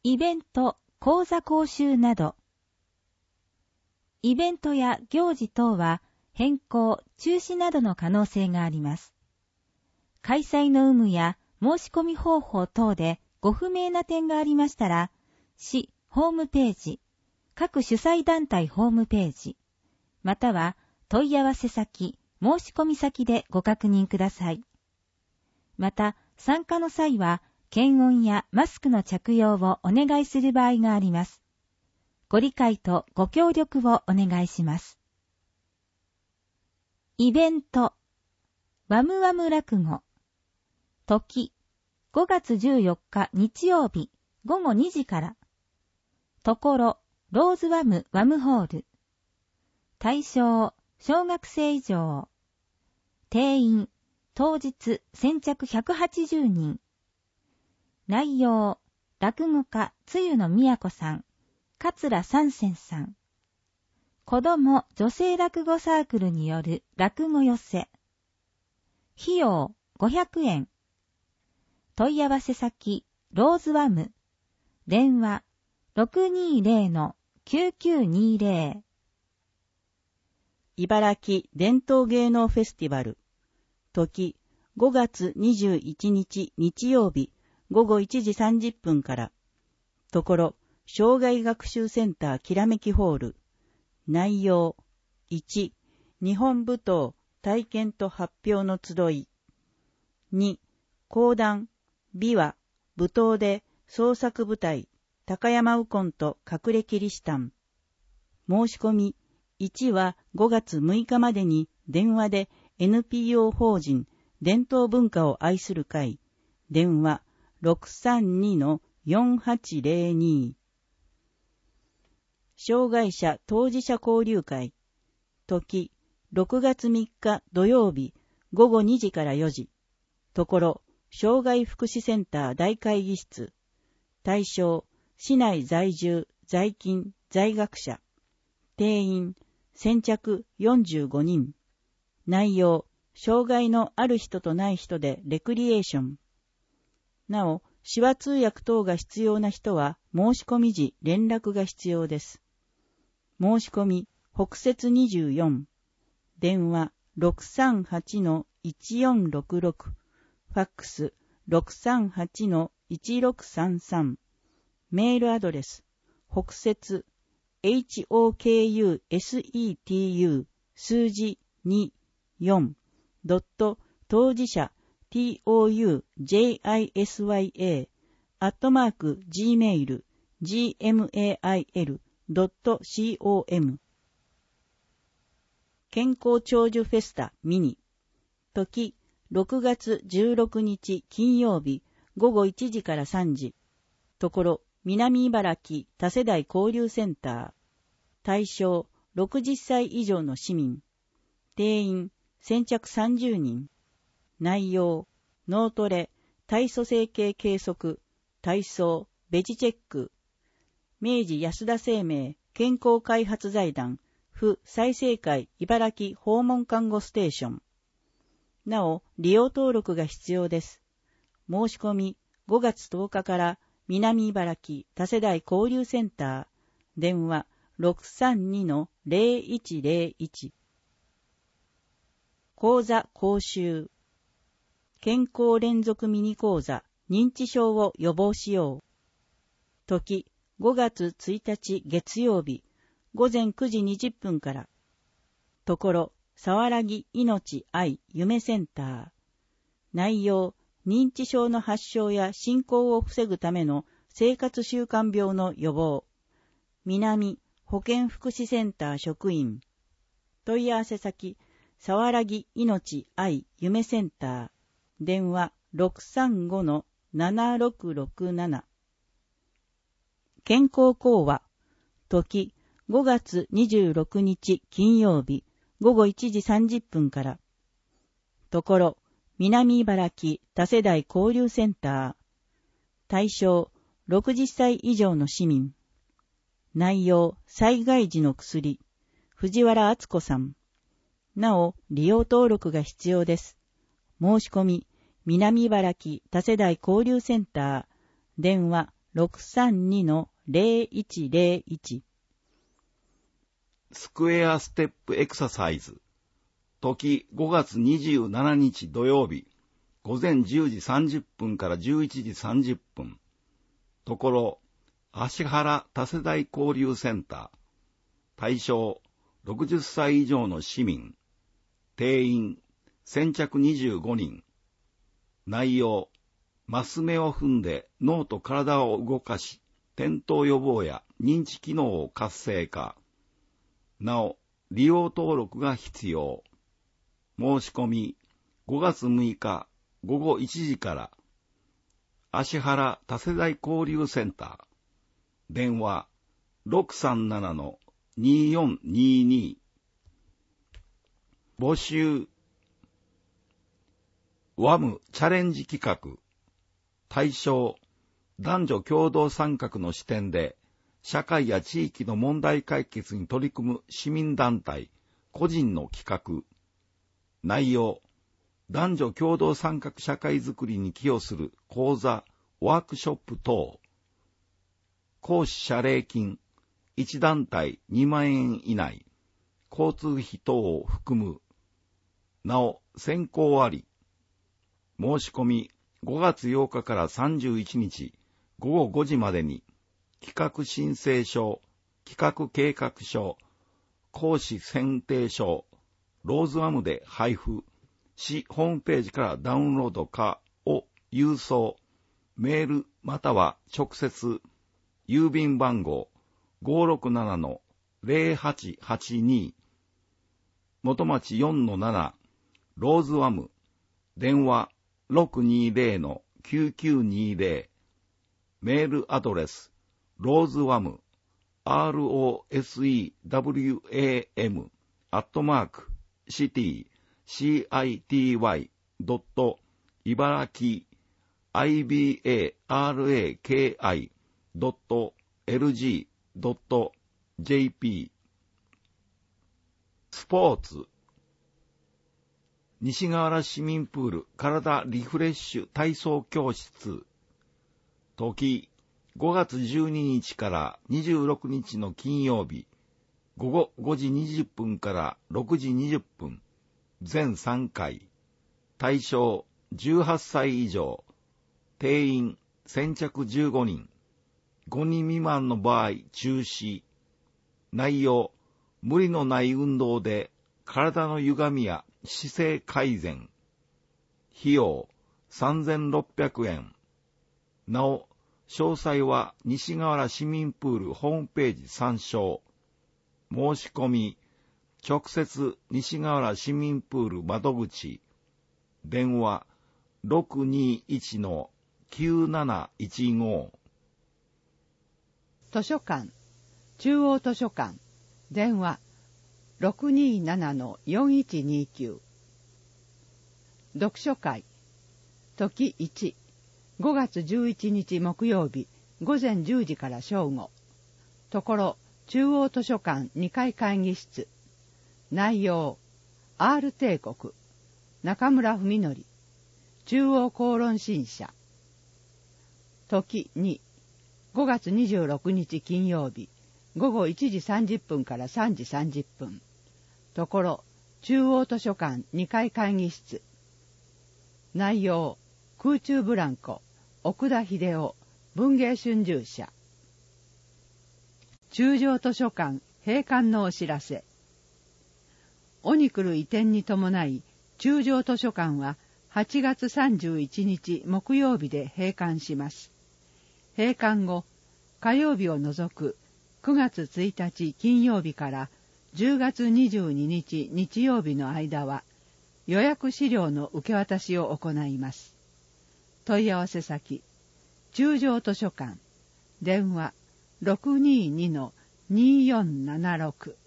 イベント、講座講習など。イベントや行事等は変更、中止などの可能性があります。開催の有無や申し込み方法等でご不明な点がありましたら、市ホームページ、各主催団体ホームページ、または問い合わせ先、申し込み先でご確認ください。また、参加の際は、検温やマスクの着用をお願いする場合があります。ご理解とご協力をお願いします。イベント、わむわむ落語、時、5月14日日曜日午後2時から、ところ、ローズワムワムホール、対象、小学生以上、定員、当日先着180人、内容、落語家、つゆのみやこさん、桂三泉さん。子供女性落語サークルによる落語寄せ。費用500円。問い合わせ先、ローズワム。電話 620-9920。 茨城伝統芸能フェスティバル。時、5月21日日曜日午後1時30分から。ところ、障害学習センターきらめきホール。内容、1、日本舞踏体験と発表の集い。2、講談、琵琶、舞踏で創作舞台、高山右近と隠れキリシタン。申し込み、1は5月6日までに電話で NPO 法人伝統文化を愛する会、電話 632-4802。障害者当事者交流会、時、6月3日土曜日午後2時から4時、ところ、障害福祉センター大会議室、対象、市内在住、在勤、在学者、定員、先着45人、内容、障害のある人とない人でレクリエーション。なお、手話通訳等が必要な人は申し込み時連絡が必要です。申し込み、北摂24、電話 638-1466、ファックス 638-1633、メールアドレス、北摂、hokusetu 数字24、当事者、toujisya、@gmail、gmail.com。健康長寿フェスタミニ。時、6月16日金曜日午後1時から3時。ところ、南茨城多世代交流センター。対象、60歳以上の市民。定員、先着30人。内容、脳トレ、体組成計計測、体操、ベジチェック。明治安田生命健康開発財団府済生会茨城訪問看護ステーション。なお、利用登録が必要です。申し込み5月10日から南茨城多世代交流センター、電話 632-0101。講座講習。健康連続ミニ講座認知症を予防しよう。時、5月1日月曜日午前9時20分から。ところ、さわらぎ命愛夢センター。内容、認知症の発症や進行を防ぐための生活習慣病の予防。南保健福祉センター職員。問い合わせ先、さわらぎ命愛夢センター。電話 635-7667。健康講話。時、5月26日金曜日午後1時30分から。ところ、南茨城多世代交流センター。対象、60歳以上の市民。内容、災害時の薬。藤原敦子さん。なお、利用登録が必要です。申し込み、南茨城多世代交流センター。電話 632-0101。 スクエアステップエクササイズ。時5月27日土曜日、午前10時30分から11時30分。ところ、芦原多世代交流センター。対象、60歳以上の市民。定員、先着25人。内容、マス目を踏んで脳と体を動かし、転倒予防や認知機能を活性化。なお、利用登録が必要。申し込み、5月6日午後1時から、芦原多世代交流センター。電話、637-2422。募集、WAM チャレンジ企画。対象、男女共同参画の視点で、社会や地域の問題解決に取り組む市民団体、個人の企画。内容、男女共同参画社会づくりに寄与する講座、ワークショップ等。講師謝礼金、1団体2万円以内、交通費等を含む。なお、選考あり。申し込み、5月8日から31日午後5時までに、企画申請書、企画計画書、講師選定書、ローズワムで配布、市ホームページからダウンロードかを郵送、メールまたは直接、郵便番号 567-0882、元町 4-7、ローズワム、電話 620-9920、メールアドレス、ローズワム、ROSEWAM、city.ibaraki.lg.jp。 スポーツ、西河原市民プール体リフレッシュ体操教室。時、5月12日から26日の金曜日、午後5時20分から6時20分、全3回。対象、18歳以上。定員、先着15人。5人未満の場合、中止。内容、無理のない運動で体の歪みや姿勢改善。費用、3600円。なお、詳細は西河原市民プールホームページ参照。申し込み、直接西河原市民プール窓口。電話 621-9715。 図書館、中央図書館。電話 627-4129。読書会、時1、5月11日木曜日午前10時から正午。ところ、中央図書館2階会議室。内容、R 帝国、中村文則、中央公論新社。時2、5月26日金曜日午後1時30分から3時30分。ところ、中央図書館2階会議室。内容、空中ブランコ、奥田秀夫、文藝春秋社。中条図書館閉館のお知らせ。オニクル移転に伴い、中条図書館は8月31日木曜日で閉館します。閉館後、火曜日を除く9月1日金曜日から10月22日日曜日の間は、予約資料の受け渡しを行います。問い合わせ先、中条図書館、電話 622-2476。